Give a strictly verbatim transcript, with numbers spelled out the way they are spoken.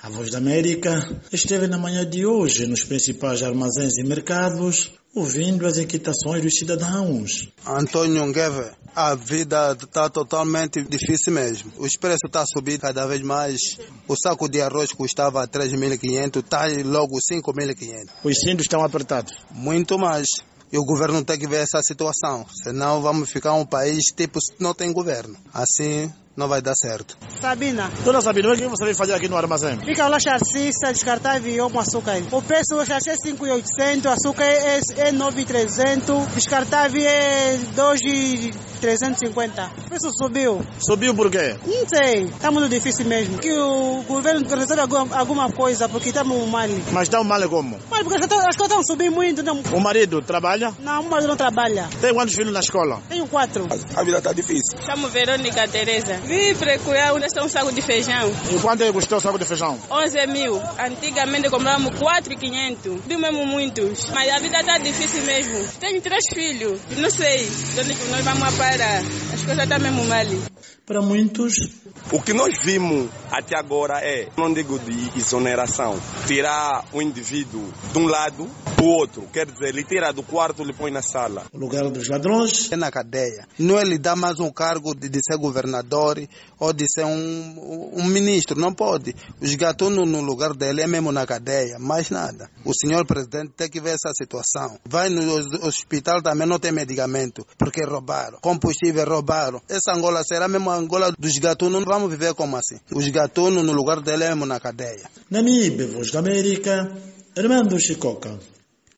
A Voz da América esteve na manhã de hoje nos principais armazéns e mercados, ouvindo as inquietações dos cidadãos. Antônio Ngueve, a vida está totalmente difícil mesmo. Os preços estão subindo cada vez mais. O saco de arroz custava três mil e quinhentos, está logo cinco mil e quinhentos. Os cintos estão apertados? Muito mais. E o governo tem que ver essa situação. Senão vamos ficar um país tipo não tem governo. Assim não vai dar certo. Sabina. Dona Sabina, o que você veio fazer aqui no armazém? Fica lá charcista, descartável e o açúcar. O preço do charcista é cinco mil e oitocentos, açúcar é, é nove mil e trezentos, descartável é dois mil trezentos e cinquenta. O preço subiu. Subiu por quê? Não sei, está muito difícil mesmo. Que o governo resolve alguma, alguma coisa, porque estamos mal. Mas está mal como? Mal, porque as coisas estão subindo muito. Não. O marido trabalha? Não, o marido não trabalha. Tem quantos filhos na escola? Tenho quatro. A vida está difícil. Chamo Verônica Tereza. Vim procurar onde está um saco de feijão. E quanto é que custou o saco de feijão? onze mil. Antigamente comprávamos quatro mil e quinhentos. Deu mesmo muitos. Mas a vida está difícil mesmo. Tenho três filhos. Não sei onde nós vamos parar. As coisas estão mesmo mal. Para muitos, o que nós vimos até agora é, não digo de exoneração, tirar o indivíduo de um lado para o outro. Quer dizer, ele tira do quarto e ele põe na sala. O lugar dos ladrões é na cadeia. Não é lhe dar mais um cargo de, de ser governador ou de ser um, um ministro. Não pode. Os gatunos no lugar dele é mesmo na cadeia. Mais nada. O senhor presidente tem que ver essa situação. Vai no hospital também não tem medicamento. Porque roubaram. Combustível roubaram. Essa Angola será mesmo a Angola dos gatunos. Não vamos viver como assim. Os gatunos no lugar dele é mesmo na cadeia. Namibe, Voz da América, Armando Chicoca.